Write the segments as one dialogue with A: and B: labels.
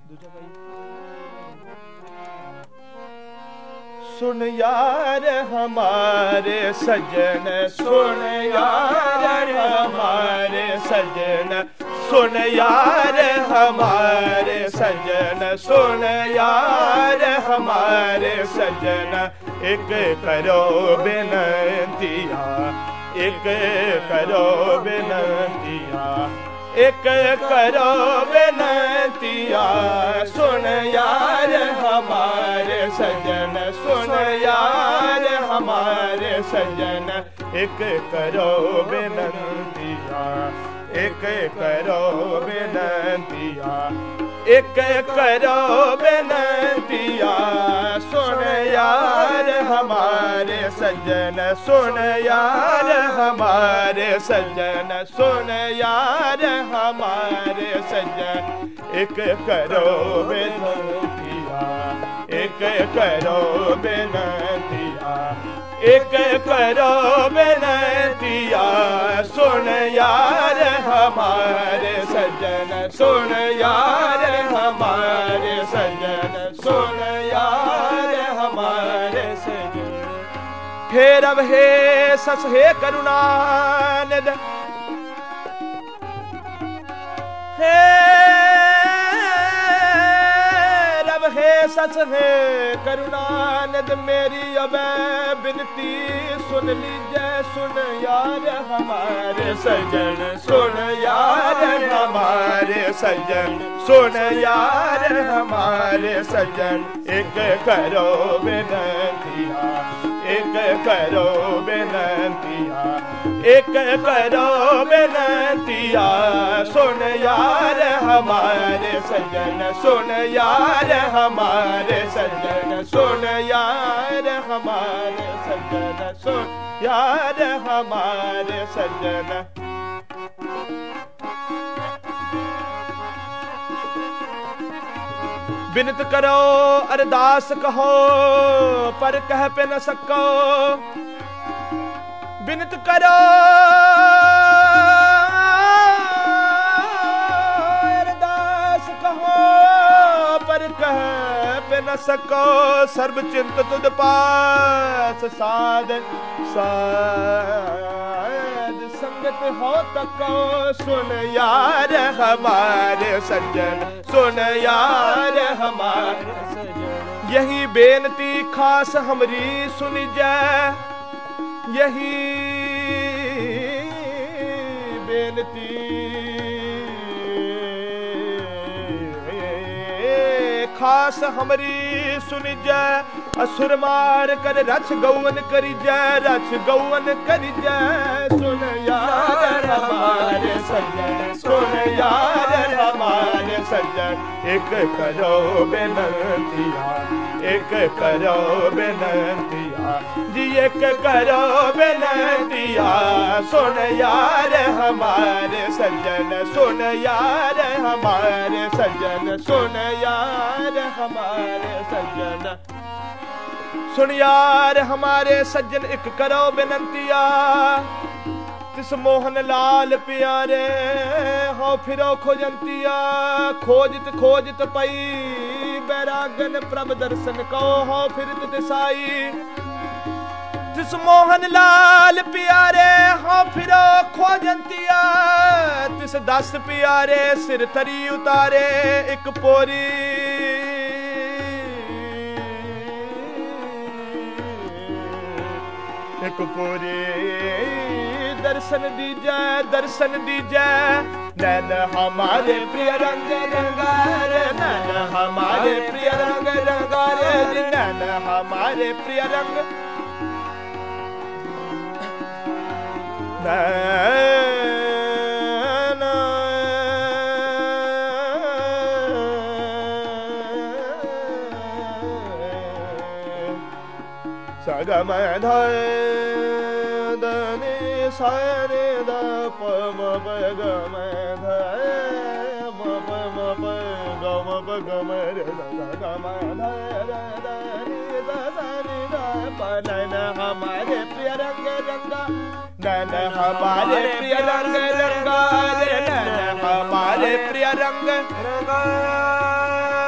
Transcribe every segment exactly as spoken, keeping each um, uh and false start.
A: सुन यार हमारे सजन, सुन यार हमारे सजन, सुन यार हमारे सजन, सुन यार हमारे सजन, एक करो बिनतिया, एक करो बिनतिया, एक करो बिनतिया, सुन यार हमारे सजन, सुन यार हमारे सजन, एक करो बिनतिया, एक करो बिनतिया, एक करो बिनतिया, सुन यार हमारे सजन, सुन यार हमारे सजन, सुन यार हमारे सजन, एक करो बिनतिया, एक करो बिनतिया, एक करो बिनतिया, सुन यार हमारे सजन, सुन यार हमारे सजन, सुन यार हमारे सजन। हे रब हे सस हे करुणानिध, हे रब हे सस हे करुणानिध, मेरी अब बिनती सुन लीजिए, सुन यार हमारे सजन, सुन यार हमारे सजन, सुन यार हमारे सजन, एक करो बिनतिया, एक करो बिनतिया, एक करो बिनतिया, सुन यार हमारे सजन, सुन यार हमारे सजन, सुन यार हमारे सजन, सुन यार हमारे सजन। बिनत करो अरदास कहो, पर कह पे न सको, बिनत करो अरदास कहो, पर कह पे न सको, सर्व चिंत तुद पास साध, साध संगत हो तको, सुन यार हमारे सज्जन, सुन यार हमारे सज्जन, यही बेनती खास हमरी सुन जाए, यही बेनती खास हमरी सुन जाए, असुर मार कर रछ गौवन करी जाए, रछ गौवन करी जाए, सुन यार हमारे सज्जन, सुन यार हमारे सज्जन, एक करो बिनतिया, एक करो बिनतिया जी, एक करो बिनतिया, सुन यार हमारे सज्जन, सुन यार हमारे सज्जन, सुन यार हमारे सज्जन, सुन यार हमारे सज्जन, एक करो बिनतिया, तिस मोहन लाल प्यारे हो फिरो खोजंतिया, खोजत खोजत पई बैरागन प्रभ दर्शन को, हो फिरत दिसाई, तिस मोहन लाल प्यारे हो फिरो खोजंतिया, तिस दस प्यारे सिर तरी उतारे, एक पोरी एक पोरी दर्शन दीजै, दर्शन दीजै, नैन हमारे प्रिय रंग रंगारे, नैन हमारे प्रिय रंग रंगारे, नैन हमारे प्रिय रंग नैन सगम धय सारे द प म प ग म ध म प म प ग म प ग म रे द ग म ध र द रे द स रे द प नैन हमारे प्रिय रंग रंगा, नैन हमारे प्रिय रंग रंगा, नैन हमारे प्रिय रंग रंगा।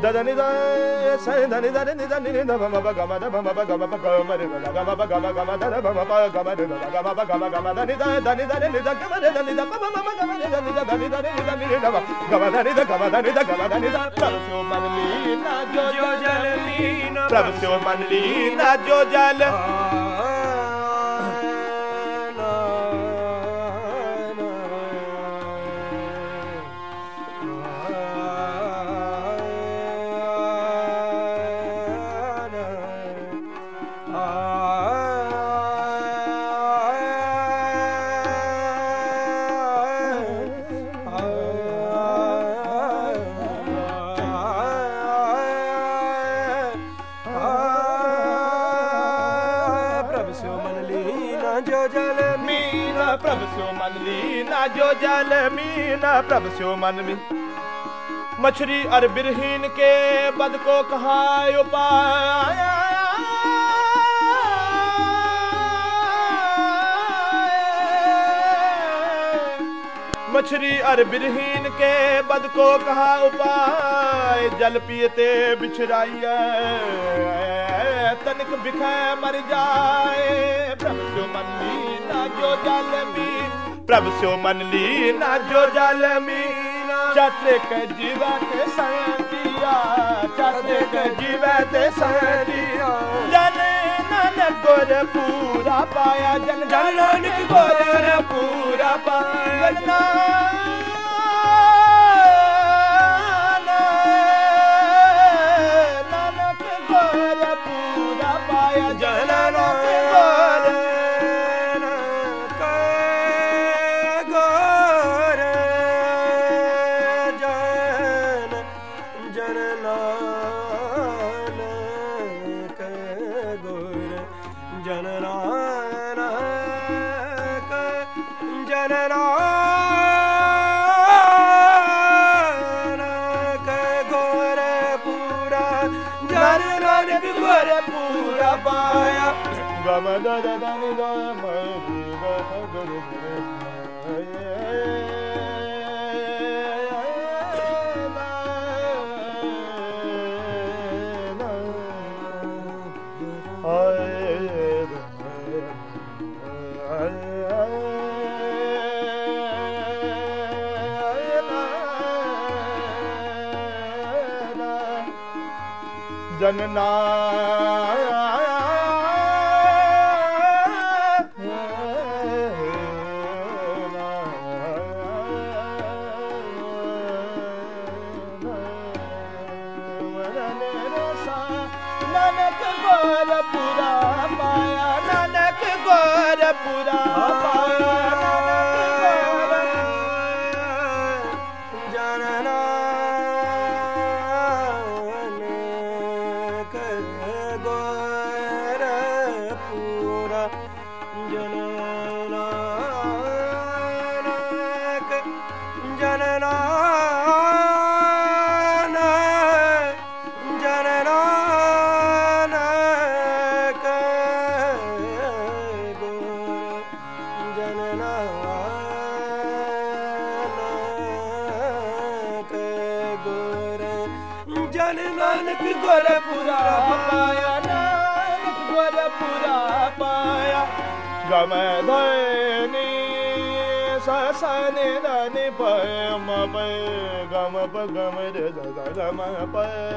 A: Dadani da sa da ni da ni da ni da ma ba ga ma da ba ma ba ga ma ba ga ma da ga ma ba ga ma ga ma da ba ma ba ga ma da ga ma ba ga ma ga ma da ni da da ni da ni da ga ma da ni da ba ma ma ga ma da ni da da ni da ni da ni da ba ga ma da ni da ga ma da ni da ga ma da ni da Prabhu se manli na jo jal meena Prabhu se manli na jo jal जो जल मीना प्रभु स्यो मन में मछली और बिरहीन के बद को कहा उपाय मछली और बिरहीन के बद को कहा उपाय जल पियते बिछराइए तनिक बिखे मर जाए प्रभु स्यो मन मीना जो जल मीना प्रभु स्यो मन लीना जो जल मीना चाते के जीवा ते संतिया चाते के जीवा ते संतिया जन नानक गोर पूरा पाया जन जन नानक गोर पूरा पाया जन नानक गोर पूरा पाया जन नानक गोर Gama da da da ni da ma ri ga ha ga ru जनना Nanak गोर पूरा पाया नानक गोर पूरा पाया जनना नानक गोर पूरा पाया नानक गोर पूरा पाया गम धनी ससने धनी पय म पय गम प गम रे द गम प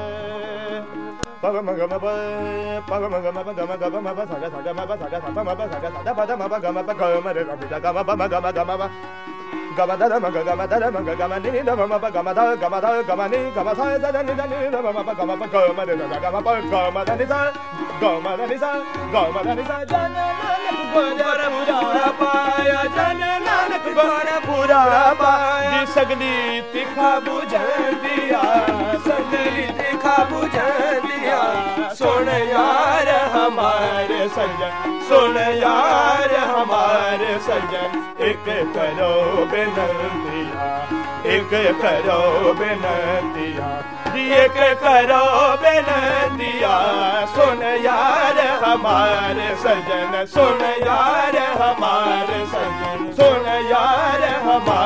A: पगम गम प पगम गम प गम गम म प सा ग सा ग म प सा ग सा प म प सा ग सा द प द म प गम प गम रे द गम प म गम गम म Gama da da ma gama da da ma gama ni da ma pa gama da gama da gama ni gama sa da da ni da ni da ma pa gama pa gama da da gama pa gama da ni sa gama da ni sa gama da ni sa jana nanak gor pura paaya jana nanak gor pura paaya ji sagli tikha bujhan diya sagli tikha bujhan diya सुन यार हमारे सजन सुन यार हमारे सजन एक करो बेनतिया एक करो बेनतिया एक करो बेनतिया सुन यार हमारे सजन सुन यार हमारे सजन सुन यार हमारे